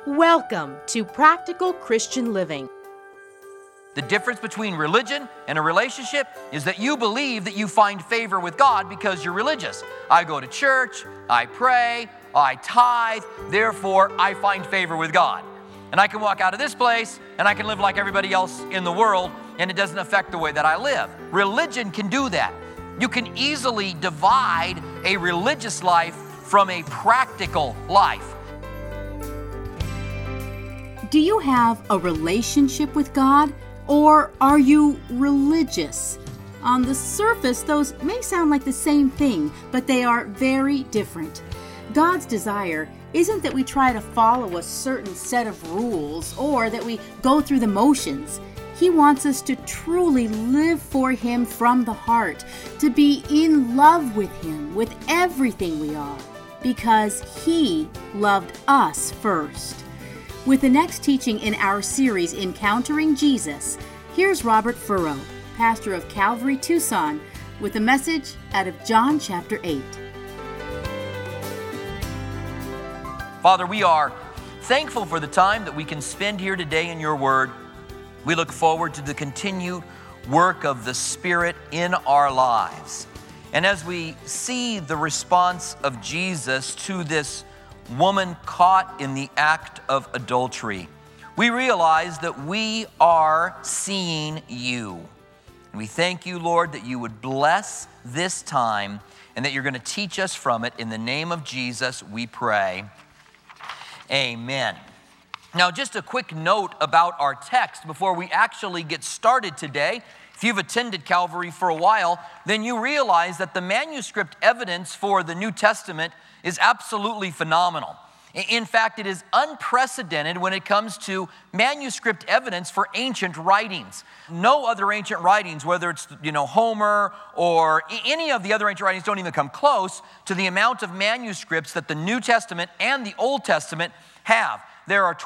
Welcome to Practical Christian Living. The difference between religion and a relationship is that you believe that you find favor with God because you're religious. I go to church, I pray, I tithe, therefore I find favor with God. And I can walk out of this place and I can live like everybody else in the world, and it doesn't affect the way that I live. Religion can do that. You can easily divide a religious life from a practical life. Do you have a relationship with God, or are you religious? On the surface, those may sound like the same thing, but they are very different. God's desire isn't that we try to follow a certain set of rules or that we go through the motions. He wants us to truly live for Him from the heart, to be in love with Him with everything we are, because He loved us first. With the next teaching in our series, Encountering Jesus, here's Robert Furrow, pastor of Calvary Tucson, with a message out of John chapter 8. Father, we are thankful for the time that we can spend here today in your word. We look forward to the continued work of the Spirit in our lives. And as we see the response of Jesus to this woman caught in the act of adultery, we realize that we are seeing you. And we thank you, Lord, that you would bless this time and that you're going to teach us from it. In the name of Jesus, we pray. Amen. Now, just a quick note about our text before we actually get started today. If you've attended Calvary for a while, then you realize that the manuscript evidence for the New Testament is absolutely phenomenal. In fact, it is unprecedented when it comes to manuscript evidence for ancient writings. No other ancient writings, whether it's Homer or any of the other ancient writings, don't even come close to the amount of manuscripts that the New Testament and the Old Testament have. There are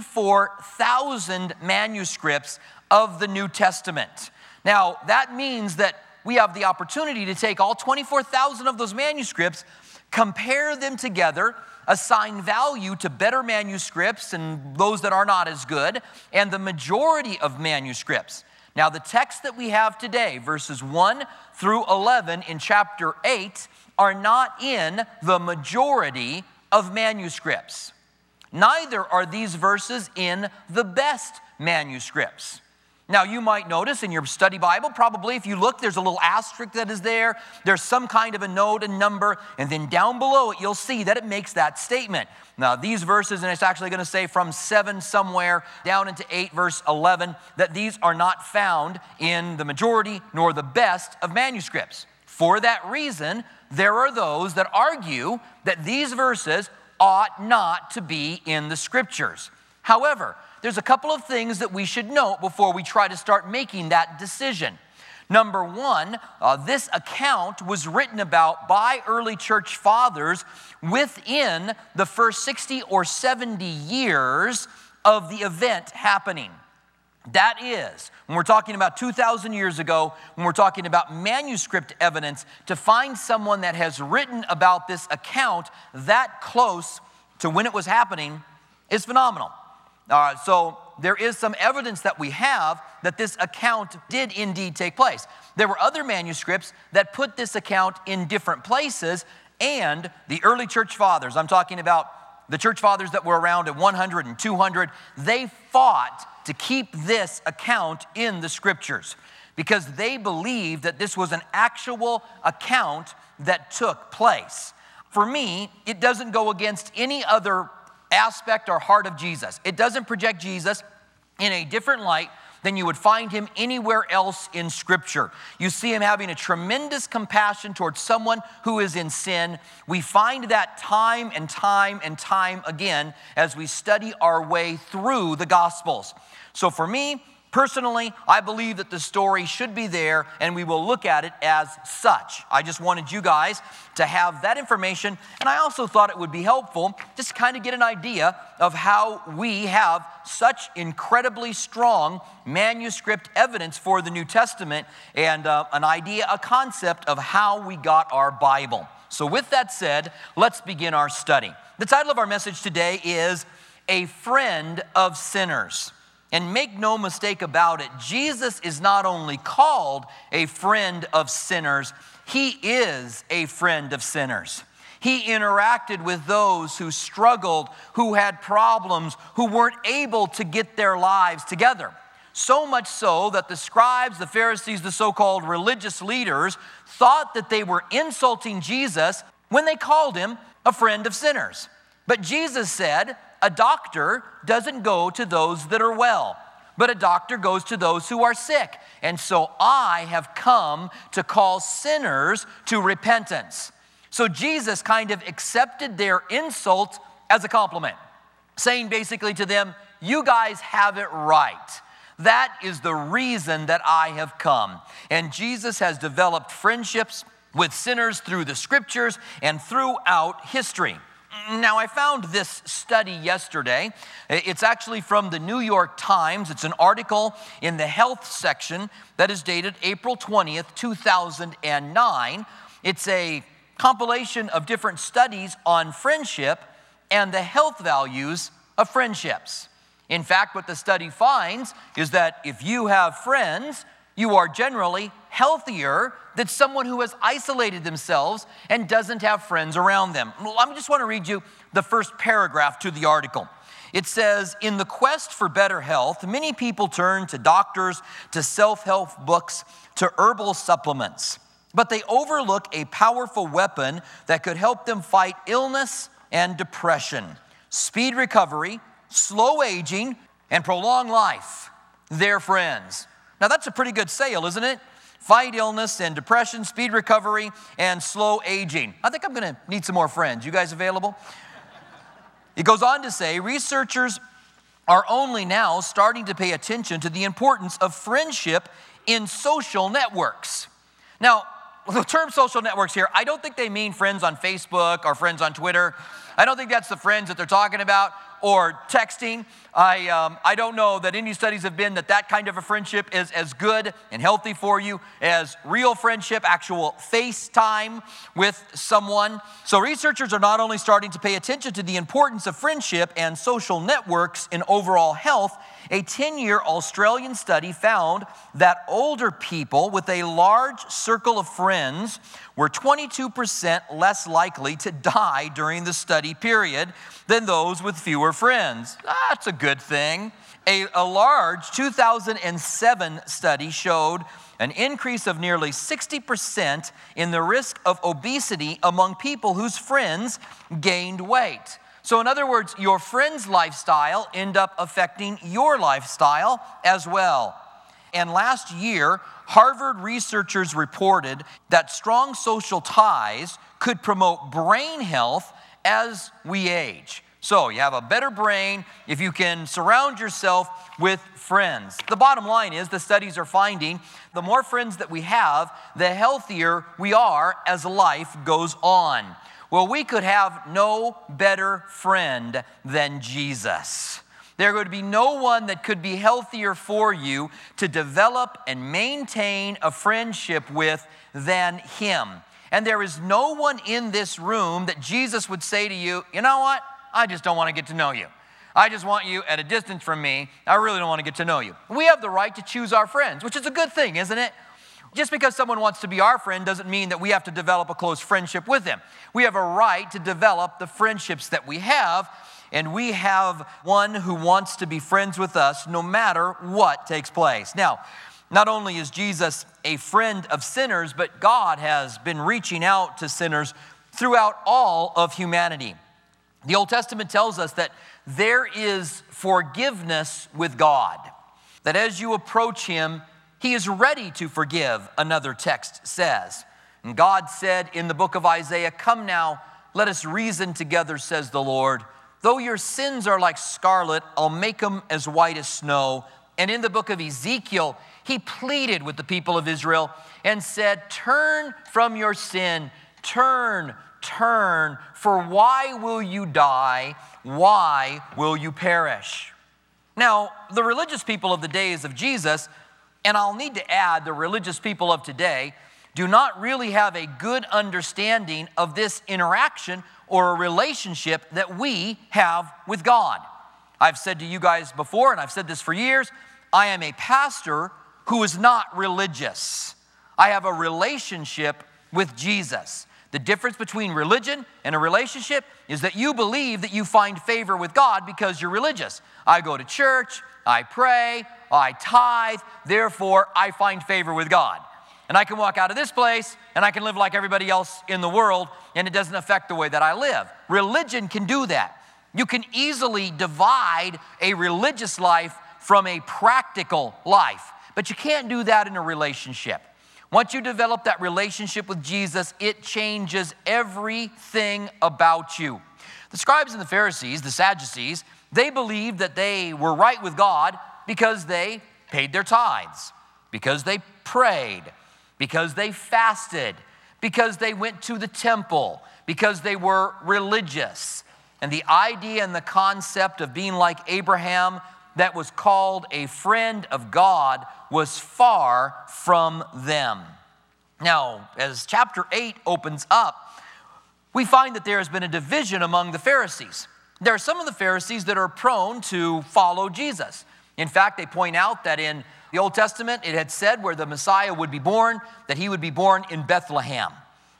24,000 manuscripts of the New Testament. Now, that means that we have the opportunity to take all 24,000 of those manuscripts, compare them together, assign value to better manuscripts and those that are not as good, and the majority of manuscripts. Now, the text that we have today, verses 1 through 11 in chapter 8, are not in the majority of manuscripts. Neither are these verses in the best manuscripts. Now, you might notice in your study Bible, probably if you look, there's a little asterisk that is there. There's some kind of a note, a number, and then down below it, you'll see that it makes that statement. Now, these verses, and it's actually going to say from 7 somewhere down into 8, verse 11, that these are not found in the majority nor the best of manuscripts. For that reason, there are those that argue that these verses ought not to be in the Scriptures. However, there's a couple of things that we should note before we try to start making that decision. Number one, this account was written about by early church fathers within the first 60 or 70 years of the event happening. That is, when we're talking about 2,000 years ago, when we're talking about manuscript evidence, to find someone that has written about this account that close to when it was happening is phenomenal. So there is some evidence that we have that this account did indeed take place. There were other manuscripts that put this account in different places, and the early church fathers, I'm talking about the church fathers that were around at 100 and 200, they fought to keep this account in the Scriptures because they believed that this was an actual account that took place. For me, it doesn't go against any other aspect or heart of Jesus. It doesn't project Jesus in a different light than you would find him anywhere else in Scripture. You see him having a tremendous compassion towards someone who is in sin. We find that time and time and time again as we study our way through the Gospels. So for me, personally, I believe that the story should be there, and we will look at it as such. I just wanted you guys to have that information, and I also thought it would be helpful just to kind of get an idea of how we have such incredibly strong manuscript evidence for the New Testament and an idea, a concept of how we got our Bible. So with that said, let's begin our study. The title of our message today is a friend of sinners. And make no mistake about it, Jesus is not only called a friend of sinners, he is a friend of sinners. He interacted with those who struggled, who had problems, who weren't able to get their lives together. So much so that the scribes, the Pharisees, the so-called religious leaders thought that they were insulting Jesus when they called him a friend of sinners. But Jesus said, a doctor doesn't go to those that are well, but a doctor goes to those who are sick. And so I have come to call sinners to repentance. So Jesus kind of accepted their insult as a compliment, saying basically to them, you guys have it right. That is the reason that I have come. And Jesus has developed friendships with sinners through the scriptures and throughout history. Now, I found this study yesterday. It's actually from the New York Times. It's an article in the health section that is dated April 20th, 2009. It's a compilation of different studies on friendship and the health values of friendships. In fact, what the study finds is that if you have friends, you are generally healthier than someone who has isolated themselves and doesn't have friends around them. I just want to read you the first paragraph to the article. It says, in the quest for better health, many people turn to doctors, to self-help books, to herbal supplements. But they overlook a powerful weapon that could help them fight illness and depression, speed recovery, slow aging, and prolong life. Their friends. Now that's a pretty good sale, isn't it? Fight illness and depression, speed recovery, and slow aging. I think I'm going to need some more friends. You guys available? It goes on to say, researchers are only now starting to pay attention to the importance of friendship in social networks. Now, the term social networks here, I don't think they mean friends on Facebook or friends on Twitter. I don't think that's the friends that they're talking about, or texting. I don't know that any studies have been that kind of a friendship is as good and healthy for you as real friendship, actual FaceTime with someone. So researchers are not only starting to pay attention to the importance of friendship and social networks in overall health. A 10-year Australian study found that older people with a large circle of friends were 22% less likely to die during the study period than those with fewer friends. That's a good thing. A large 2007 study showed an increase of nearly 60% in the risk of obesity among people whose friends gained weight. So in other words, your friend's lifestyle end up affecting your lifestyle as well. And last year, Harvard researchers reported that strong social ties could promote brain health as we age. So you have a better brain if you can surround yourself with friends. The bottom line is the studies are finding the more friends that we have, the healthier we are as life goes on. Well, we could have no better friend than Jesus. There would be no one that could be healthier for you to develop and maintain a friendship with than him. And there is no one in this room that Jesus would say to you, you know what? I just don't want to get to know you. I just want you at a distance from me. I really don't want to get to know you. We have the right to choose our friends, which is a good thing, isn't it? Just because someone wants to be our friend doesn't mean that we have to develop a close friendship with them. We have a right to develop the friendships that we have, and we have one who wants to be friends with us no matter what takes place. Now, not only is Jesus a friend of sinners, but God has been reaching out to sinners throughout all of humanity. The Old Testament tells us that there is forgiveness with God, that as you approach him, he is ready to forgive, another text says. And God said in the book of Isaiah, come now, let us reason together, says the Lord. Though your sins are like scarlet, I'll make them as white as snow. And in the book of Ezekiel, he pleaded with the people of Israel and said, turn from your sin, turn, for why will you die? Why will you perish? Now, the religious people of the days of Jesus, and I'll need to add the religious people of today, do not really have a good understanding of this interaction or a relationship that we have with God. I've said to you guys before, and I've said this for years, I am a pastor who is not religious. I have a relationship with Jesus. The difference between religion and a relationship is that you believe that you find favor with God because you're religious. I go to church, I pray, I tithe, therefore I find favor with God. And I can walk out of this place and I can live like everybody else in the world, and it doesn't affect the way that I live. Religion can do that. You can easily divide a religious life from a practical life, but you can't do that in a relationship. Once you develop that relationship with Jesus, it changes everything about you. The scribes and the Pharisees, the Sadducees, they believed that they were right with God because they paid their tithes, because they prayed, because they fasted, because they went to the temple, because they were religious. And the idea and the concept of being like Abraham, that was called a friend of God, was far from them. Now, as chapter 8 opens up, we find that there has been a division among the Pharisees. There are some of the Pharisees that are prone to follow Jesus. In fact, they point out that in the Old Testament, it had said where the Messiah would be born, that he would be born in Bethlehem.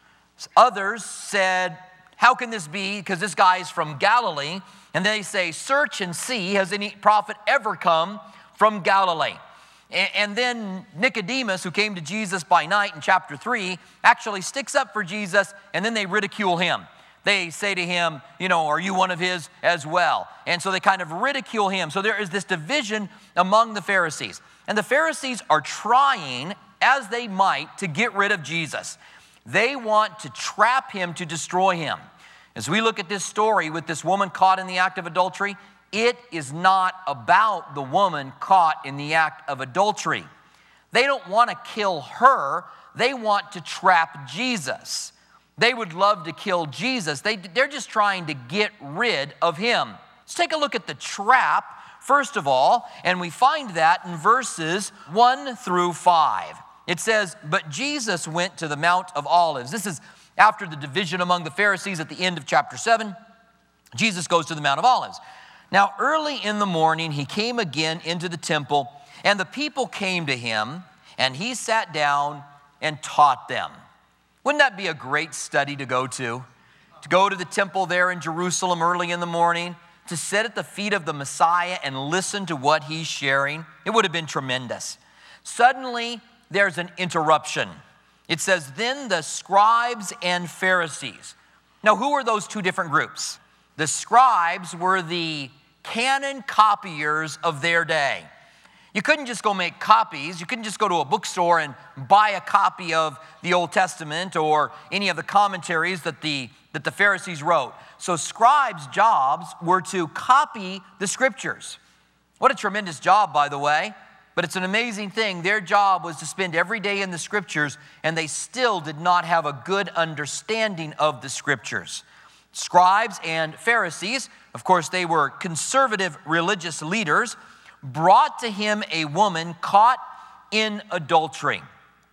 Others said, how can this be? Because this guy is from Galilee. And they say, search and see, has any prophet ever come from Galilee? And then Nicodemus, who came to Jesus by night in chapter 3, actually sticks up for Jesus, and then they ridicule him. They say to him, are you one of his as well? And so they kind of ridicule him. So there is this division among the Pharisees. And the Pharisees are trying, as they might, to get rid of Jesus. They want to trap him to destroy him. As we look at this story with this woman caught in the act of adultery, it is not about the woman caught in the act of adultery. They don't want to kill her. They want to trap Jesus. They would love to kill Jesus. They're just trying to get rid of him. Let's take a look at the trap, first of all, and we find that in verses 1 through 5. It says, but Jesus went to the Mount of Olives. This is after the division among the Pharisees at the end of chapter 7. Jesus goes to the Mount of Olives. Now, early in the morning, he came again into the temple, and the people came to him, and he sat down and taught them. Wouldn't that be a great study to go to? To go to the temple there in Jerusalem early in the morning, to sit at the feet of the Messiah and listen to what he's sharing. It would have been tremendous. Suddenly, there's an interruption. It says, then the scribes and Pharisees. Now, who were those two different groups? The scribes were the canon copiers of their day. You couldn't just go make copies. You couldn't just go to a bookstore and buy a copy of the Old Testament or any of the commentaries that the Pharisees wrote. So scribes' jobs were to copy the scriptures. What a tremendous job, by the way. But it's an amazing thing. Their job was to spend every day in the scriptures, and they still did not have a good understanding of the scriptures. Scribes and Pharisees, of course, they were conservative religious leaders, brought to him a woman caught in adultery.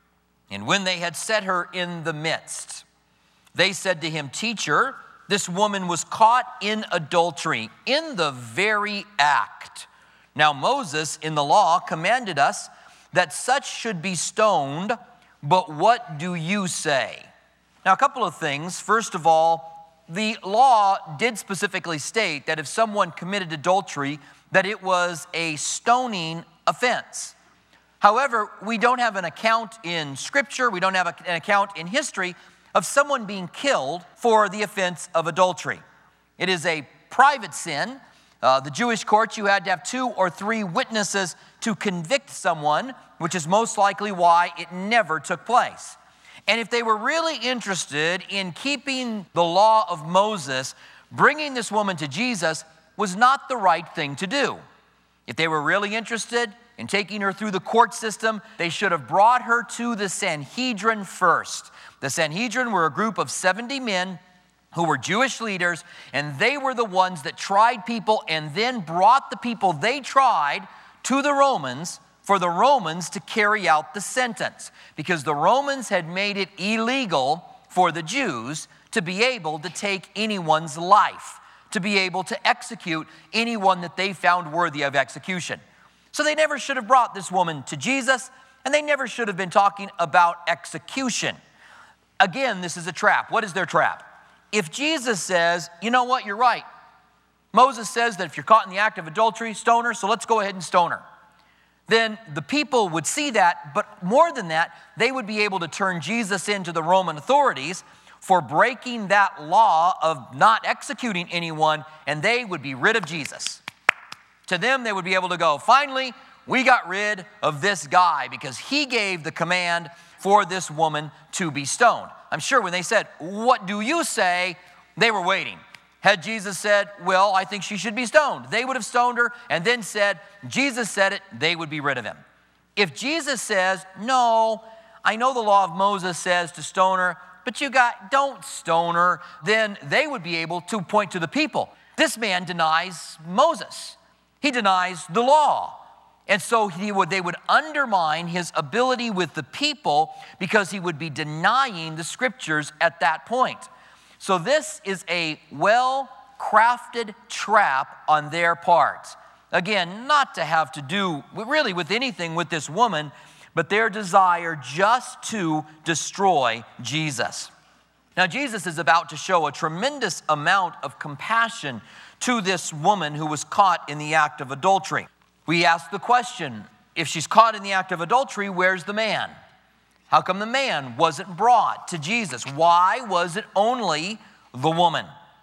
And when they had set her in the midst, they said to him, teacher, this woman was caught in adultery, in the very act. Now Moses in the law commanded us that such should be stoned, but what do you say? Now a couple of things. First of all, the law did specifically state that if someone committed adultery, that it was a stoning offense. However, we don't have an account in Scripture, we don't have an account in history of someone being killed for the offense of adultery. It is a private sin. The Jewish courts, you had to have 2 or 3 witnesses to convict someone, which is most likely why it never took place. And if they were really interested in keeping the law of Moses, bringing this woman to Jesus was not the right thing to do. If they were really interested in taking her through the court system, they should have brought her to the Sanhedrin first. The Sanhedrin were a group of 70 men who were Jewish leaders, and they were the ones that tried people and then brought the people they tried to the Romans for the Romans to carry out the sentence, because the Romans had made it illegal for the Jews to be able to take anyone's life, to be able to execute anyone that they found worthy of execution. So they never should have brought this woman to Jesus, and they never should have been talking about execution. Again, this is a trap. What is their trap? If Jesus says, you know what, you're right. Moses says that if you're caught in the act of adultery, stone her, so let's go ahead and stone her. Then the people would see that, but more than that, they would be able to turn Jesus into the Roman authorities for breaking that law of not executing anyone, and they would be rid of Jesus. To them, they would be able to go, finally, we got rid of this guy because he gave the command for this woman to be stoned. I'm sure when they said, what do you say? They were waiting. Had Jesus said, well, I think she should be stoned, they would have stoned her and then said, Jesus said it, they would be rid of him. If Jesus says, no, I know the law of Moses says to stone her, but don't stone her, then they would be able to point to the people. This man denies Moses. He denies the law. And so they would undermine his ability with the people because he would be denying the scriptures at that point. So this is a well-crafted trap on their part. Again, not to have to do really with anything with this woman, but their desire just to destroy Jesus. Now, Jesus is about to show a tremendous amount of compassion to this woman who was caught in the act of adultery. We ask the question, if she's caught in the act of adultery, where's the man? How come the man wasn't brought to Jesus? Why was it only the woman?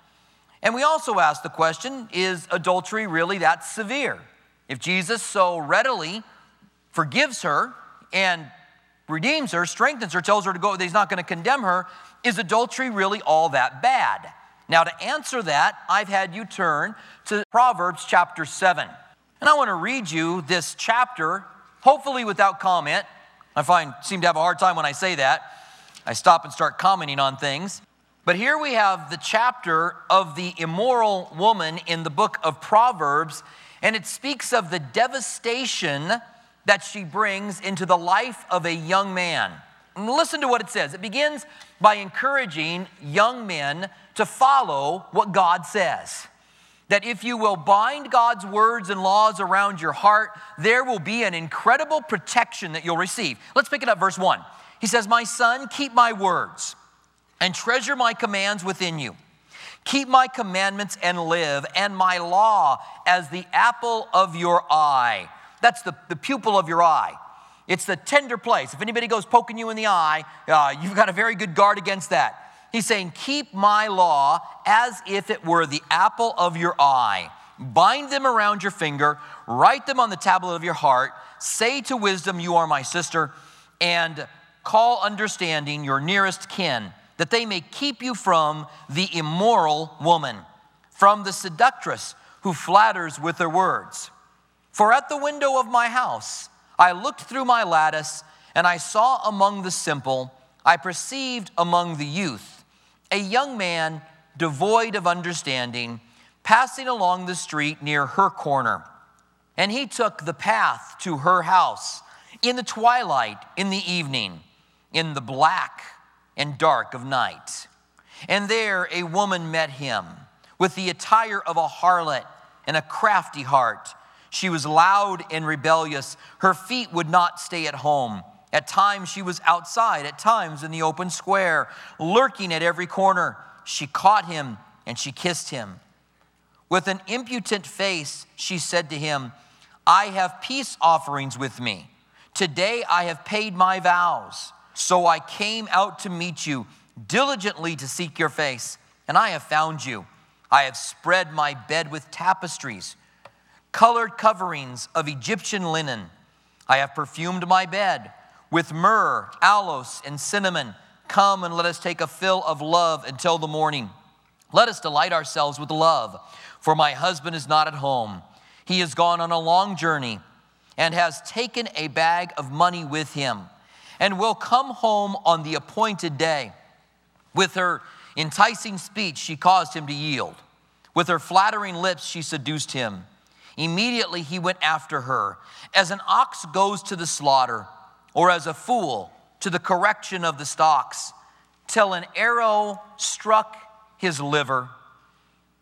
And we also ask the question, is adultery really that severe? If Jesus so readily forgives her and redeems her, strengthens her, tells her to go, that he's not going to condemn her, is adultery really all that bad? Now, to answer that, I've had you turn to Proverbs chapter 7. And I want to read you this chapter, hopefully without comment. I seem to have a hard time when I say that. I stop and start commenting on things. But here we have the chapter of the immoral woman in the book of Proverbs, and it speaks of the devastation that she brings into the life of a young man. And listen to what it says. It begins by encouraging young men to follow what God says. That if you will bind God's words and laws around your heart, there will be an incredible protection that you'll receive. Let's pick it up, verse 1. He says, my son, keep my words and treasure my commands within you. Keep my commandments and live, and my law as the apple of your eye. That's the pupil of your eye. It's the tender place. If anybody goes poking you in the eye, you've got a very good guard against that. He's saying, keep my law as if it were the apple of your eye. Bind them around your finger, write them on the tablet of your heart. Say to wisdom, you are my sister, and call understanding your nearest kin, that they may keep you from the immoral woman, from the seductress who flatters with her words. For at the window of my house I looked through my lattice, and I saw among the simple, I perceived among the youth, a young man devoid of understanding, passing along the street near her corner. And he took the path to her house in the twilight, in the evening, in the black and dark of night. And there a woman met him with the attire of a harlot and a crafty heart. She was loud and rebellious. Her feet would not stay at home. At times she was outside, at times in the open square, lurking at every corner. She caught him and she kissed him. With an impudent face, she said to him, I have peace offerings with me. Today I have paid my vows. So I came out to meet you, diligently to seek your face, and I have found you. I have spread my bed with tapestries, colored coverings of Egyptian linen. I have perfumed my bed with myrrh, aloes, and cinnamon. Come and let us take a fill of love until the morning. Let us delight ourselves with love, for my husband is not at home. He has gone on a long journey and has taken a bag of money with him and will come home on the appointed day. With her enticing speech, she caused him to yield. With her flattering lips, she seduced him. Immediately he went after her, as an ox goes to the slaughter, or as a fool to the correction of the stocks, till an arrow struck his liver.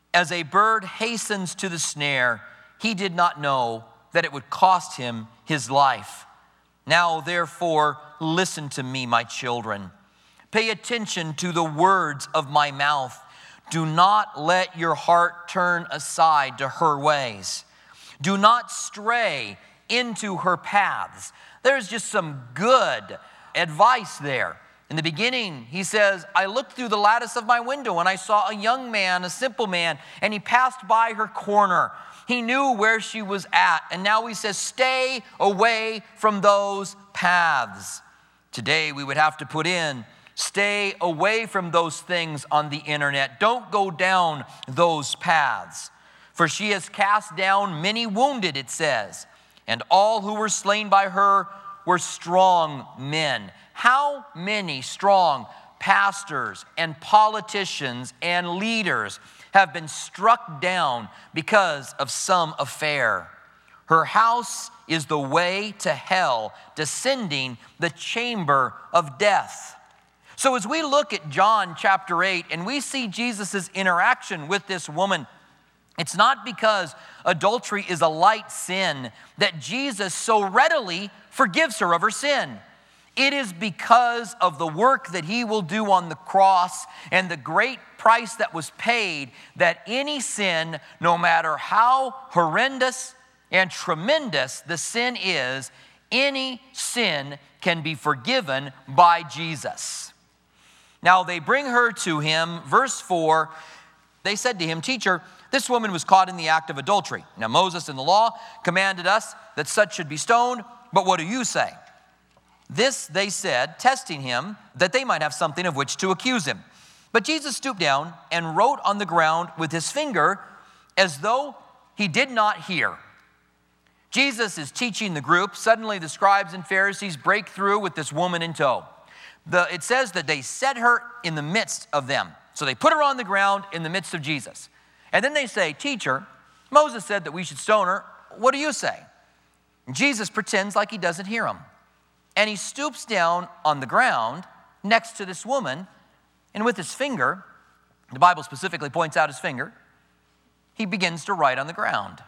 As a bird hastens to the snare, he did not know that it would cost him his life. Now, therefore, listen to me, my children. Pay attention to the words of my mouth. Do not let your heart turn aside to her ways. Do not stray into her paths. There's just some good advice there. In the beginning, he says, I looked through the lattice of my window and I saw a young man, a simple man, and he passed by her corner. He knew where she was at. And now he says, stay away from those paths. Today, we would have to put in, stay away from those things on the internet. Don't go down those paths. For she has cast down many wounded, it says, and all who were slain by her were strong men. How many strong pastors and politicians and leaders have been struck down because of some affair? Her house is the way to hell, descending the chamber of death. So as we look at John chapter 8 and we see Jesus' interaction with this woman, it's not because adultery is a light sin that Jesus so readily forgives her of her sin. It is because of the work that he will do on the cross and the great price that was paid that any sin, no matter how horrendous and tremendous the sin is, any sin can be forgiven by Jesus. Now they bring her to him, verse 4, they said to him, Teacher, this woman was caught in the act of adultery. Now Moses in the law commanded us that such should be stoned, but what do you say? This they said, testing him, that they might have something of which to accuse him. But Jesus stooped down and wrote on the ground with his finger as though he did not hear. Jesus is teaching the group. Suddenly the scribes and Pharisees break through with this woman in tow. It says that they set her in the midst of them. So they put her on the ground in the midst of Jesus. And then they say, Teacher, Moses said that we should stone her. What do you say? And Jesus pretends like he doesn't hear them. And he stoops down on the ground next to this woman, and with his finger, the Bible specifically points out his finger, he begins to write on the ground.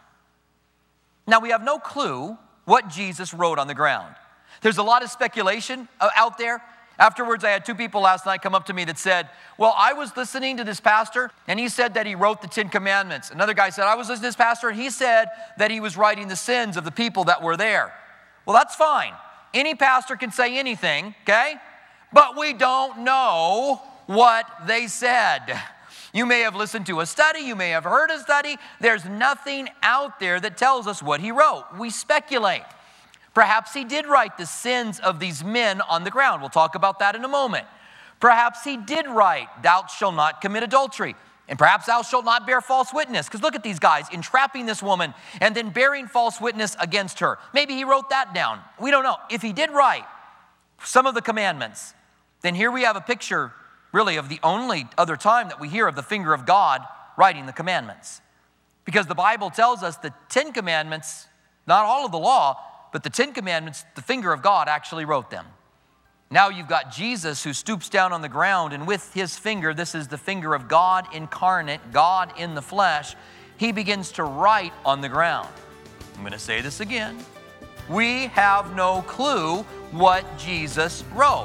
Now, we have no clue what Jesus wrote on the ground. There's a lot of speculation out there. Afterwards, I had two people last night come up to me that said, well, I was listening to this pastor, and he said that he wrote the 10 Commandments. Another guy said, I was listening to this pastor, and he said that he was writing the sins of the people that were there. Well, that's fine. Any pastor can say anything, okay? But we don't know what they said. You may have listened to a study. You may have heard a study. There's nothing out there that tells us what he wrote. We speculate. Perhaps he did write the sins of these men on the ground. We'll talk about that in a moment. Perhaps he did write, thou shalt not commit adultery. And perhaps thou shalt not bear false witness. Because look at these guys entrapping this woman and then bearing false witness against her. Maybe he wrote that down. We don't know. If he did write some of the commandments, then here we have a picture really of the only other time that we hear of the finger of God writing the commandments. Because the Bible tells us the 10 Commandments, not all of the law, but the 10 Commandments, the finger of God actually wrote them. Now you've got Jesus who stoops down on the ground, and with his finger, this is the finger of God incarnate, God in the flesh, he begins to write on the ground. I'm going to say this again. We have no clue what Jesus wrote.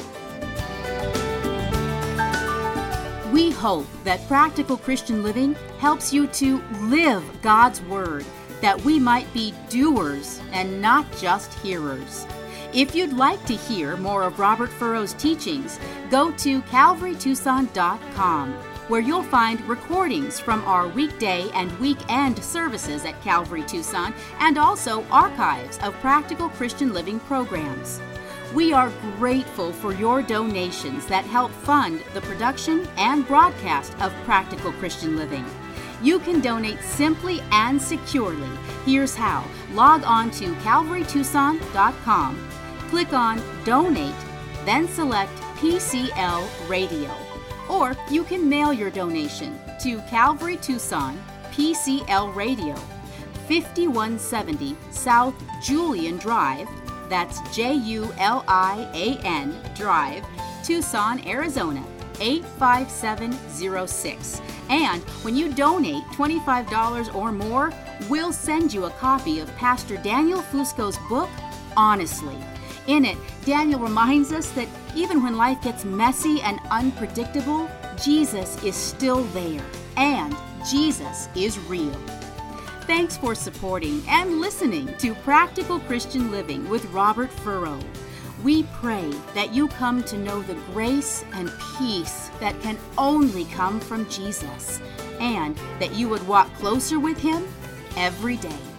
We hope that Practical Christian Living helps you to live God's Word, that we might be doers and not just hearers. If you'd like to hear more of Robert Furrow's teachings, go to calvarytucson.com, where you'll find recordings from our weekday and weekend services at Calvary Tucson, and also archives of Practical Christian Living programs. We are grateful for your donations that help fund the production and broadcast of Practical Christian Living. You can donate simply and securely. Here's how. Log on to calvarytucson.com. Click on Donate, then select PCL Radio. Or you can mail your donation to Calvary Tucson, PCL Radio, 5170 South Julian Drive, that's Julian Drive, Tucson, Arizona, 85706. And when you donate $25 or more, we'll send you a copy of Pastor Daniel Fusco's book, Honestly. In it, Daniel reminds us that even when life gets messy and unpredictable, Jesus is still there, and Jesus is real. Thanks for supporting and listening to Practical Christian Living with Robert Furrow. We pray that you come to know the grace and peace that can only come from Jesus, and that you would walk closer with Him every day.